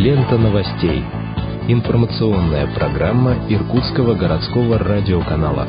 Лента новостей. Информационная программа Иркутского городского радиоканала.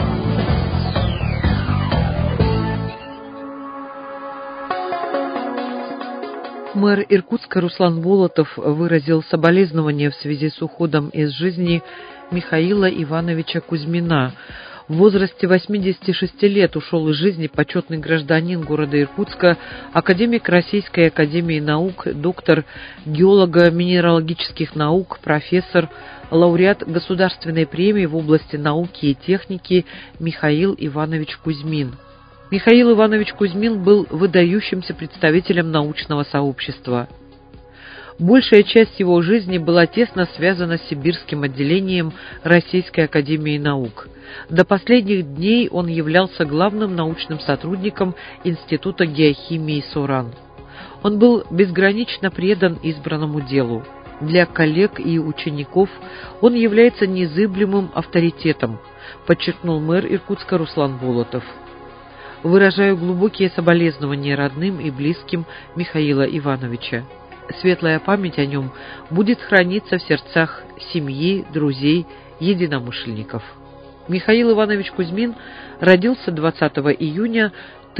Мэр Иркутска Руслан Болотов выразил соболезнования в связи с уходом из жизни Михаила Ивановича Кузьмина. В возрасте 86 лет ушел из жизни почетный гражданин города Иркутска, академик Российской академии наук, доктор геолого-минералогических наук, профессор, лауреат Государственной премии в области науки и техники Михаил Иванович Кузьмин. Михаил Иванович Кузьмин был выдающимся представителем научного сообщества. Большая часть его жизни была тесно связана с сибирским отделением Российской академии наук. До последних дней он являлся главным научным сотрудником Института геохимии СОРАН. Он был безгранично предан избранному делу. Для коллег и учеников он является незыблемым авторитетом, подчеркнул мэр Иркутска Руслан Болотов. Выражаю глубокие соболезнования родным и близким Михаила Ивановича. Светлая память о нем будет храниться в сердцах семьи, друзей, единомышленников. Михаил Иванович Кузьмин родился 20 июня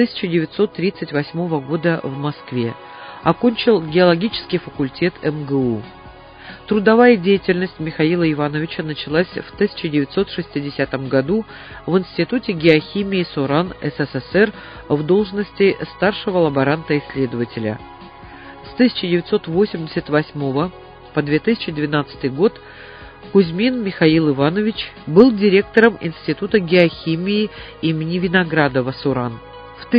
1938 года в Москве. Окончил геологический факультет МГУ. Трудовая деятельность Михаила Ивановича началась в 1960 году в Институте геохимии СОРАН СССР в должности старшего лаборанта-исследователя. С 1988 по 2012 год Кузьмин Михаил Иванович был директором Института геохимии имени Виноградова СОРАН. В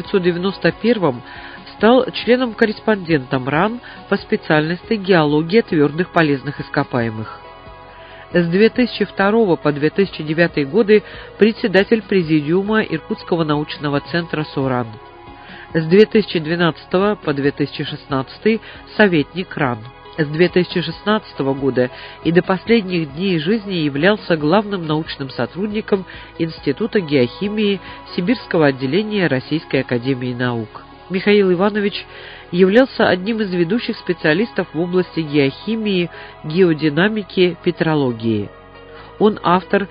1991 стал членом-корреспондентом РАН по специальности геология твердых полезных ископаемых. С 2002 по 2009 годы председатель президиума Иркутского научного центра СОРАН. С 2012 по 2016 советник РАН. С 2016 года и до последних дней жизни являлся главным научным сотрудником Института геохимии Сибирского отделения Российской академии наук. Михаил Иванович являлся одним из ведущих специалистов в области геохимии, геодинамики, петрологии. Он автор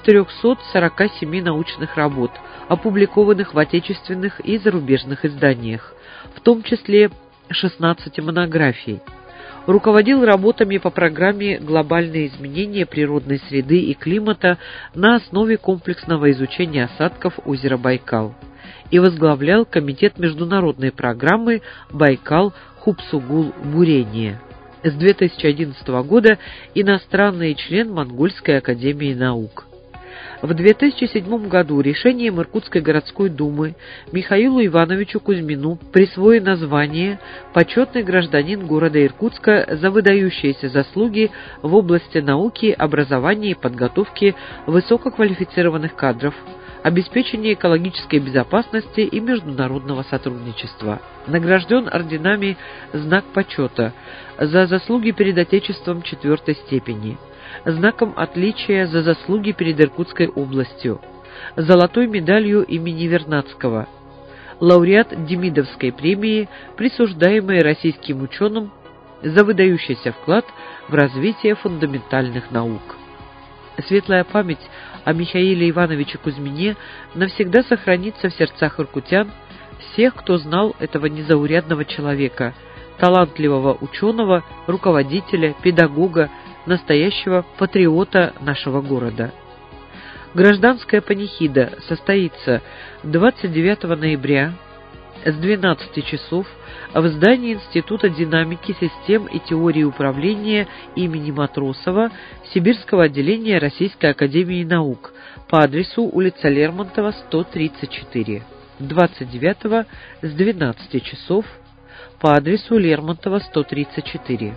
447 научных работ, опубликованных в отечественных и зарубежных изданиях, в том числе 16 монографий. Руководил работами по программе «Глобальные изменения природной среды и климата» на основе комплексного изучения осадков озера Байкал и возглавлял комитет международной программы «Байкал-Хубсугул-Бурение». С 2011 года иностранный член Монгольской академии наук. В 2007 году решением Иркутской городской думы Михаилу Ивановичу Кузьмину присвоено звание «Почетный гражданин города Иркутска за выдающиеся заслуги в области науки, образования и подготовки высококвалифицированных кадров, обеспечения экологической безопасности и международного сотрудничества». Награжден орденами «Знак почета» за заслуги перед Отечеством 4-й степени, знаком отличия за заслуги перед Иркутской областью, золотой медалью имени Вернадского, лауреат Демидовской премии, присуждаемой российским ученым за выдающийся вклад в развитие фундаментальных наук. Светлая память о Михаиле Ивановиче Кузьмине навсегда сохранится в сердцах иркутян, всех, кто знал этого незаурядного человека, талантливого ученого, руководителя, педагога, настоящего патриота нашего города. Гражданская панихида состоится 29 ноября с 12 часов в здании Института динамики систем и теории управления имени Матросова Сибирского отделения Российской академии наук по адресу улица Лермонтова, 134. 29 с 12 часов по адресу Лермонтова, 134.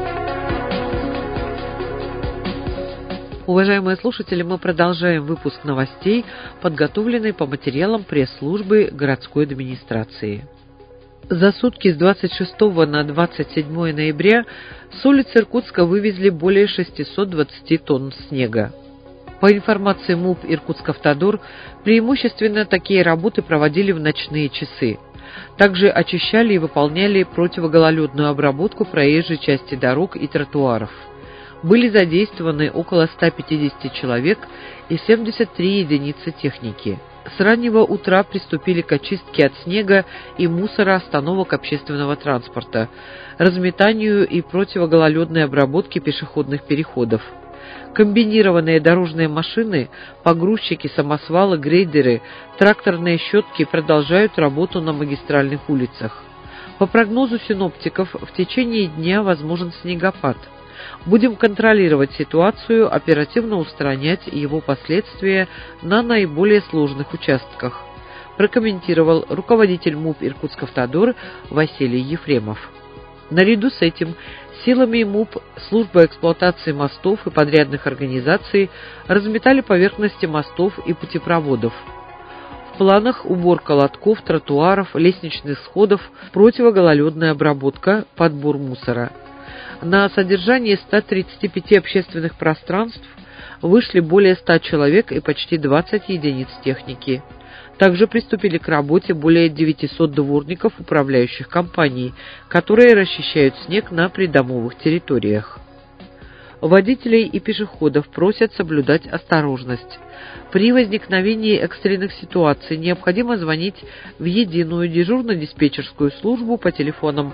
Уважаемые слушатели, мы продолжаем выпуск новостей, подготовленный по материалам пресс-службы городской администрации. За сутки с 26 на 27 ноября с улиц Иркутска вывезли более 620 тонн снега. По информации МУП «Иркутск-Автодор», преимущественно такие работы проводили в ночные часы. Также очищали и выполняли противогололедную обработку проезжей части дорог и тротуаров. Были задействованы около 150 человек и 73 единицы техники. С раннего утра приступили к очистке от снега и мусора остановок общественного транспорта, разметанию и противогололедной обработке пешеходных переходов. Комбинированные дорожные машины, погрузчики, самосвалы, грейдеры, тракторные щетки продолжают работу на магистральных улицах. По прогнозу синоптиков, в течение дня возможен снегопад. Будем контролировать ситуацию, оперативно устранять его последствия на наиболее сложных участках, прокомментировал руководитель МУП «Иркутск-Автодор» Василий Ефремов. Наряду с этим силами МУП, служба эксплуатации мостов и подрядных организаций разметали поверхности мостов и путепроводов. В планах уборка лотков, тротуаров, лестничных сходов, противогололедная обработка, подбор мусора. На содержание 135 общественных пространств вышли более 100 человек и почти 20 единиц техники. Также приступили к работе более 900 дворников управляющих компаний, которые расчищают снег на придомовых территориях. Водителей и пешеходов просят соблюдать осторожность. При возникновении экстренных ситуаций необходимо звонить в единую дежурно-диспетчерскую службу по телефонам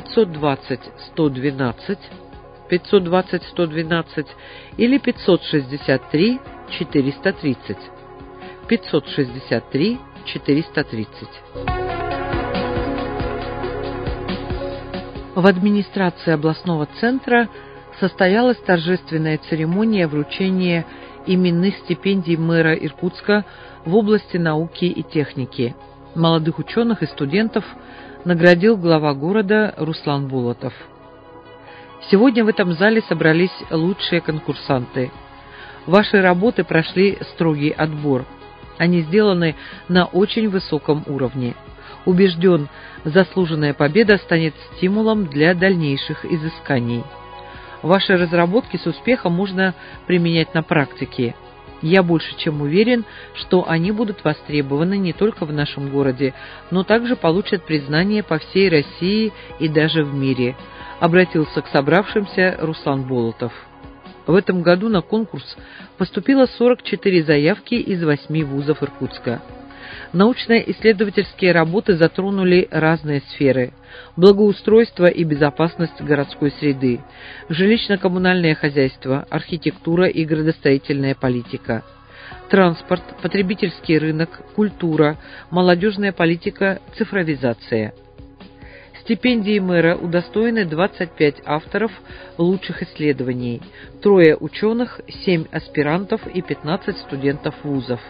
520-112, 520-112 или 563-430. 563-430. В администрации областного центра состоялась торжественная церемония вручения именных стипендий мэра Иркутска в области науки и техники. Молодых ученых и студентов наградил глава города Руслан Болотов. Сегодня в этом зале собрались лучшие конкурсанты. Ваши работы прошли строгий отбор. Они сделаны на очень высоком уровне. Убежден, заслуженная победа станет стимулом для дальнейших изысканий. Ваши разработки с успехом можно применять на практике. Я больше чем уверен, что они будут востребованы не только в нашем городе, но также получат признание по всей России и даже в мире, обратился к собравшимся Руслан Болотов. В этом году на конкурс поступило 44 заявки из 8 вузов Иркутска. Научно-исследовательские работы затронули разные сферы: благоустройство и безопасность городской среды, жилищно-коммунальное хозяйство, архитектура и градостроительная политика, транспорт, потребительский рынок, культура, молодежная политика, цифровизация. Стипендии мэра удостоены 25 авторов лучших исследований, 3 ученых, 7 аспирантов и 15 студентов вузов.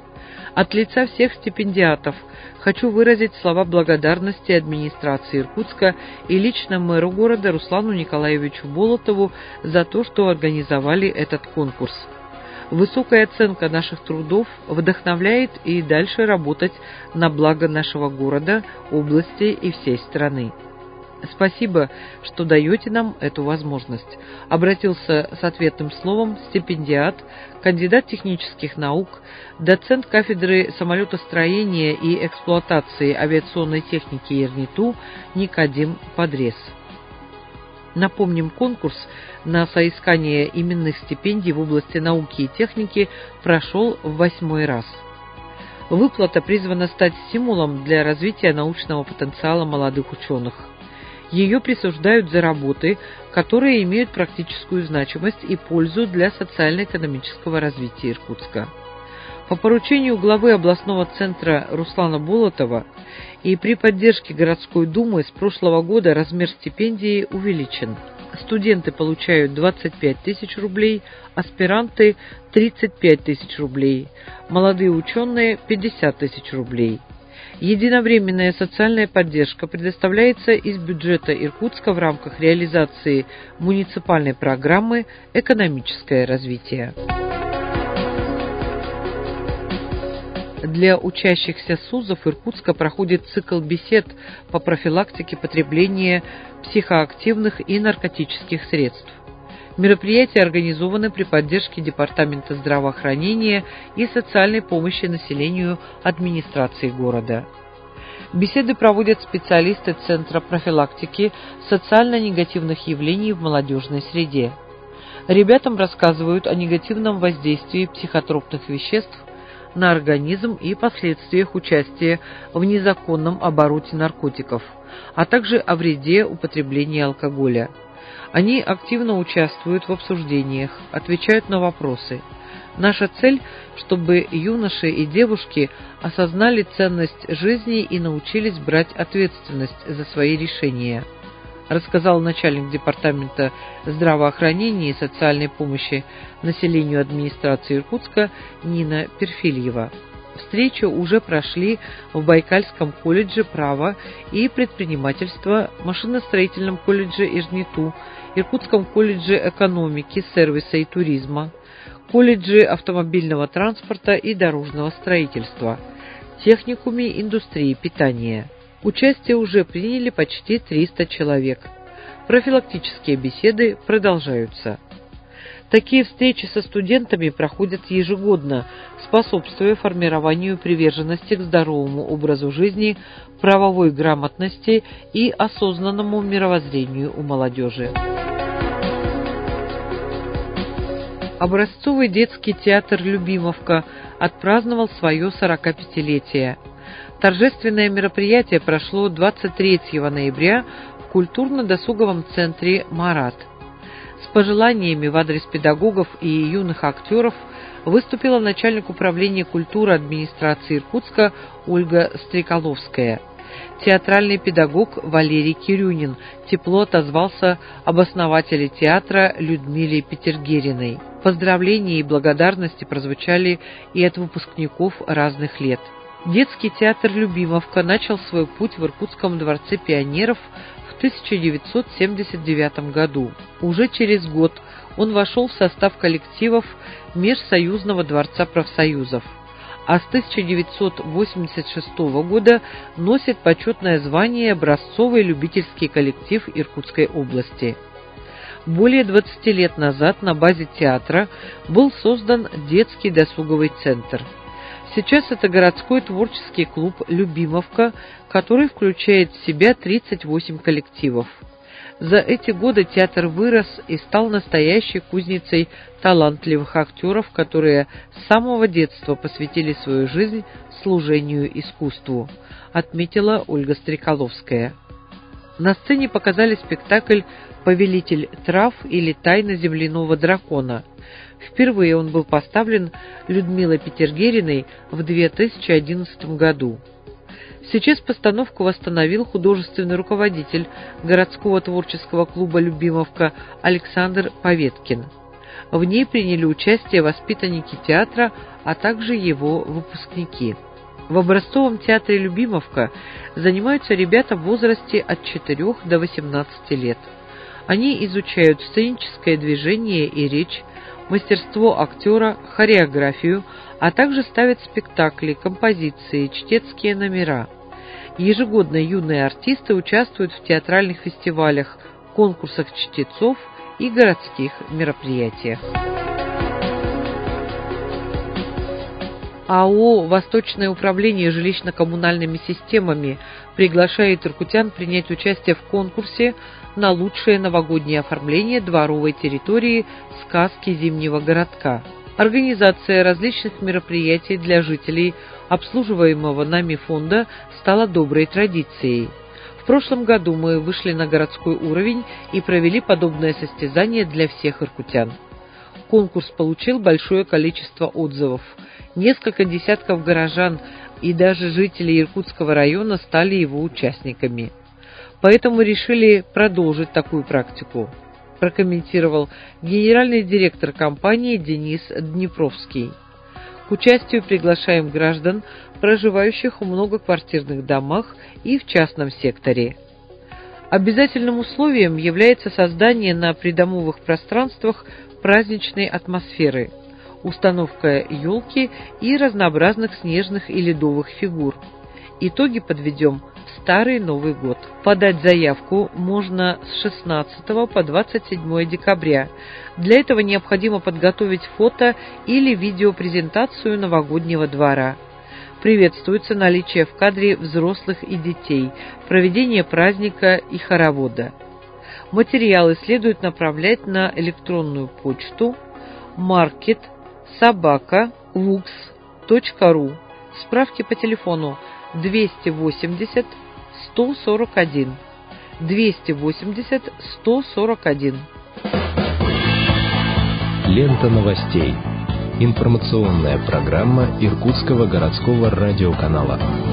От лица всех стипендиатов хочу выразить слова благодарности администрации Иркутска и лично мэру города Руслану Николаевичу Болотову за то, что организовали этот конкурс. Высокая оценка наших трудов вдохновляет и дальше работать на благо нашего города, области и всей страны. Спасибо, что даете нам эту возможность. Обратился с ответным словом стипендиат, кандидат технических наук, доцент кафедры самолетостроения и эксплуатации авиационной техники ЕРНИТУ Никодим Подрез. Напомним, конкурс на соискание именных стипендий в области науки и техники прошел в 8-й раз. Выплата призвана стать стимулом для развития научного потенциала молодых ученых. Ее присуждают за работы, которые имеют практическую значимость и пользу для социально-экономического развития Иркутска. По поручению главы областного центра Руслана Болотова и при поддержке городской думы с прошлого года размер стипендии увеличен. Студенты получают 25 тысяч рублей, аспиранты – 35 тысяч рублей, молодые ученые – 50 тысяч рублей. Единовременная социальная поддержка предоставляется из бюджета Иркутска в рамках реализации муниципальной программы «Экономическое развитие». Для учащихся СУЗов Иркутска проходит цикл бесед по профилактике потребления психоактивных и наркотических средств. Мероприятия организованы при поддержке Департамента здравоохранения и социальной помощи населению администрации города. Беседы проводят специалисты Центра профилактики социально-негативных явлений в молодежной среде. Ребятам рассказывают о негативном воздействии психотропных веществ на организм и последствиях участия в незаконном обороте наркотиков, а также о вреде употребления алкоголя. Они активно участвуют в обсуждениях, отвечают на вопросы. Наша цель, чтобы юноши и девушки осознали ценность жизни и научились брать ответственность за свои решения, рассказал начальник департамента здравоохранения и социальной помощи населению администрации Иркутска Нина Перфильева. Встречи уже прошли в Байкальском колледже права и предпринимательства, машиностроительном колледже Ирниту, Иркутском колледже экономики, сервиса и туризма, колледже автомобильного транспорта и дорожного строительства, техникуме индустрии питания. Участие уже приняли почти 300 человек. Профилактические беседы продолжаются. Такие встречи со студентами проходят ежегодно, способствуя формированию приверженности к здоровому образу жизни, правовой грамотности и осознанному мировоззрению у молодежи. Образцовый детский театр «Любимовка» отпраздновал свое 45-летие. Торжественное мероприятие прошло 23 ноября в культурно-досуговом центре «Марат». С пожеланиями в адрес педагогов и юных актеров выступила начальник управления культуры администрации Иркутска Ольга Стрекаловская. Театральный педагог Валерий Кирюнин тепло отозвался об основателе театра Людмиле Петергериной. Поздравления и благодарности прозвучали и от выпускников разных лет. Детский театр «Любимовка» начал свой путь в Иркутском дворце пионеров в 1979 году. Уже через год он вошел в состав коллективов Межсоюзного дворца профсоюзов, а с 1986 года носит почетное звание «Образцовый любительский коллектив Иркутской области». Более 20 лет назад на базе театра был создан детский досуговый центр. Сейчас это городской творческий клуб «Любимовка», который включает в себя 38 коллективов. За эти годы театр вырос и стал настоящей кузницей талантливых актеров, которые с самого детства посвятили свою жизнь служению искусству, отметила Ольга Стрекаловская. На сцене показали спектакль «Повелитель трав» или «Тайна земляного дракона». Впервые он был поставлен Людмилой Петергериной в 2011 году. Сейчас постановку восстановил художественный руководитель городского творческого клуба «Любимовка» Александр Поветкин. В ней приняли участие воспитанники театра, а также его выпускники. В образцовом театре «Любимовка» занимаются ребята в возрасте от 4 до 18 лет. Они изучают сценическое движение и речь, мастерство актера, хореографию, а также ставят спектакли, композиции, чтецкие номера. Ежегодно юные артисты участвуют в театральных фестивалях, конкурсах чтецов и городских мероприятиях. АО «Восточное управление жилищно-коммунальными системами» приглашает иркутян принять участие в конкурсе на лучшее новогоднее оформление дворовой территории «Сказки зимнего городка». Организация различных мероприятий для жителей обслуживаемого нами фонда стала доброй традицией. В прошлом году мы вышли на городской уровень и провели подобное состязание для всех иркутян. Конкурс получил большое количество отзывов. Несколько десятков горожан и даже жители Иркутского района стали его участниками. Поэтому решили продолжить такую практику, прокомментировал генеральный директор компании Денис Днепровский. К участию приглашаем граждан, проживающих в многоквартирных домах и в частном секторе. Обязательным условием является создание на придомовых пространствах праздничной атмосферы, установка елки и разнообразных снежных и ледовых фигур. Итоги подведем в Старый Новый год. Подать заявку можно с 16 по 27 декабря. Для этого необходимо подготовить фото или видеопрезентацию новогоднего двора. Приветствуется наличие в кадре взрослых и детей, проведение праздника и хоровода. Материалы следует направлять на электронную почту market@lux.ru. Справки по телефону 280 141 280 141. Лента новостей. Информационная программа Иркутского городского радиоканала.